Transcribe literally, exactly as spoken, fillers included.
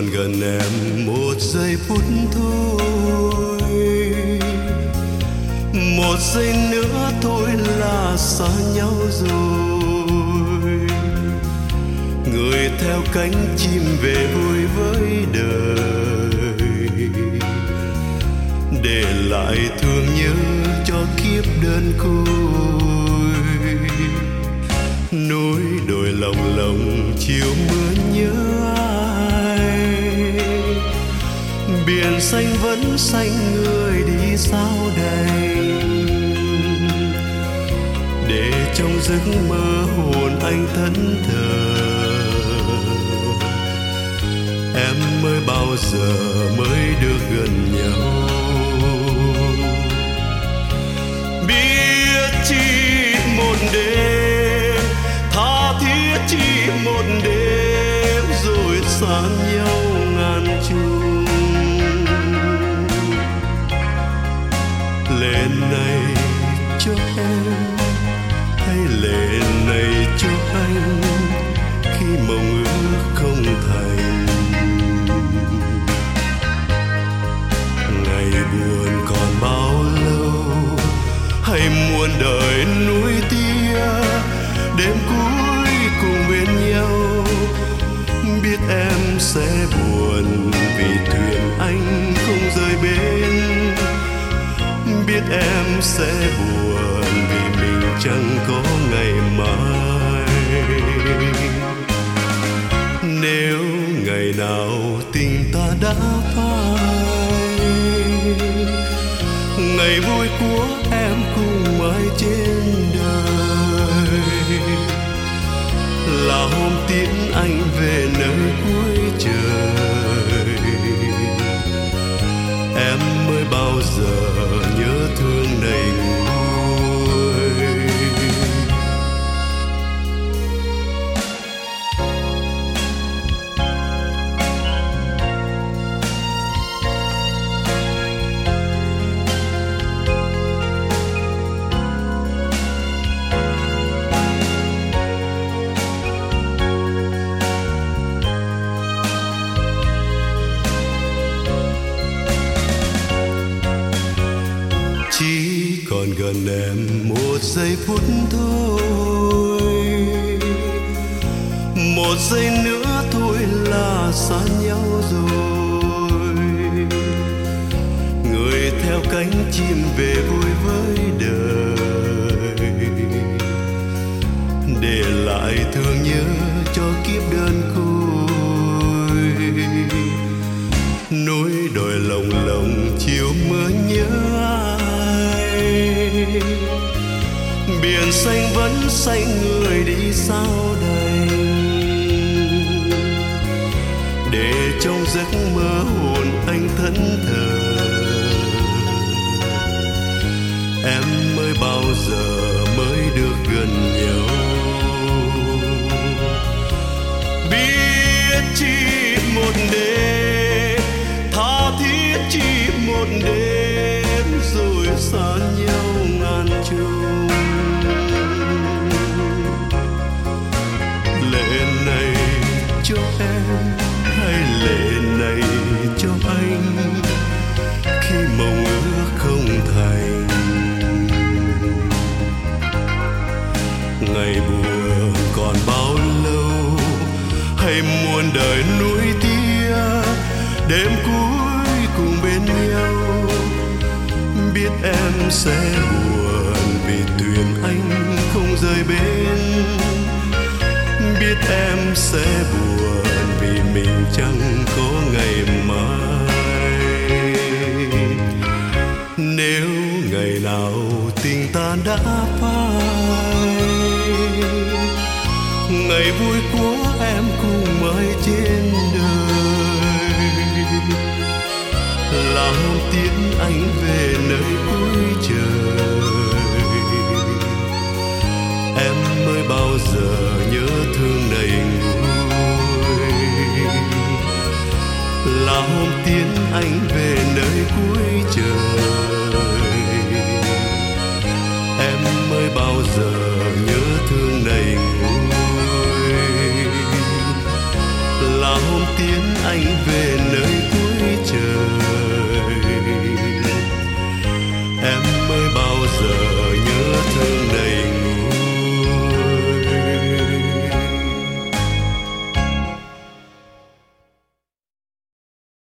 gần em một giây phút thôi, một giây nữa thôi là xa nhau rồi. Người theo cánh chim về vui với đời, để lại thương nhớ cho kiếp đơn côi. Núi đồi lồng lộng chiều mưa nhớ ai, biển xanh vẫn xanh người đi sao đây. Để trong giấc mơ hồn anh thẫn thờ, em mới bao giờ mới được gần nhau. Biết chỉ một đêm, tha thiết chỉ một đêm, rồi xa nhau ngàn chung. Lệ này cho em hay lệ này cho anh, khi mộng ước không thành. Ngày buồn còn bao lâu, hay muôn đời nuối tia, đêm cuối cùng bên nhau. Biết em sẽ buồn vì thuyền anh không rời bến, biết em sẽ buồn vì mình chẳng có ngày mai. Nếu ngày nào tình ta đã phai, ngày vui của em cùng mãi trên đời, là hôm tiễn anh về nơi cuối trời. Em mới bao giờ nhớ thương đầy nguôi. Chỉ còn gần em một giây phút thôi, một giây nữa thôi là xa nhau rồi. Người theo cánh chim về vui với đời, để lại thương nhớ cho kiếp đơn côi. Núi đồi lồng lộng chiều mưa nhớ ai, biển xanh vẫn xanh người đi sao đây. Để trong giấc mơ hồn anh thẫn thờ, em mới bao giờ mới được gần nhau. Biết chỉ một đêm, tha thiết chỉ một đêm, rồi xa nhau ngàn chung. Lệ này cho em hay lệ này cho anh, khi mộng ước không thành. Ngày buồn còn bao lâu, hay muôn đời nuối tia, đêm cuối cùng bên nhau. Biết em sẽ buồn vì thuyền anh không rời bến, biết em sẽ buồn vì mình chẳng có ngày mai. Nếu ngày nào tình ta đã phai, ngày vui của em cùng mãi trên đời, là hôm tiễn anh về nơi cuối trời. Em mới bao giờ nhớ thương đầy nguôi, là hôm tiễn anh về nơi cuối trời. Em mới bao giờ nhớ thương đầy nguôi, là hôm tiến anh về nơi cuối trời. Em ơi bao giờ